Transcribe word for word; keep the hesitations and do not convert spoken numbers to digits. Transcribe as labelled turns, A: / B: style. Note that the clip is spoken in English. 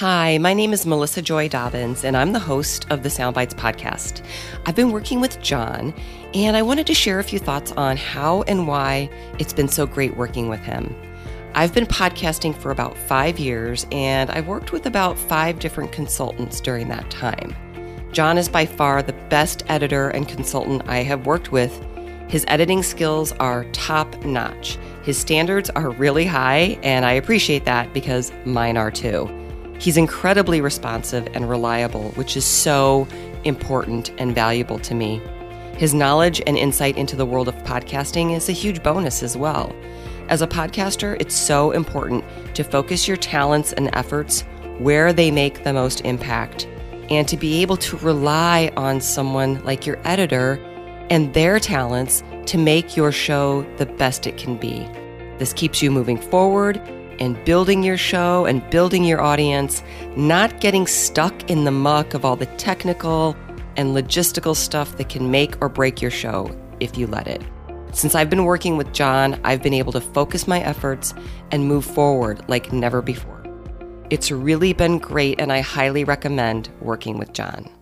A: Hi, my name is Melissa Joy Dobbins, and I'm the host of the Soundbites podcast. I've been working with John, and I wanted to share a few thoughts on how and why it's been so great working with him. I've been podcasting for about five years, and I've worked with about five different consultants during that time. John is by far the best editor and consultant I have worked with. His editing skills are top-notch. His standards are really high, and I appreciate that because mine are too. He's incredibly responsive and reliable, which is so important and valuable to me. His knowledge and insight into the world of podcasting is a huge bonus as well. As a podcaster, it's so important to focus your talents and efforts where they make the most impact, and to be able to rely on someone like your editor and their talents to make your show the best it can be. This keeps you moving forward and building your show and building your audience, not getting stuck in the muck of all the technical and logistical stuff that can make or break your show if you let it. Since I've been working with John, I've been able to focus my efforts and move forward like never before. It's really been great, and I highly recommend working with John.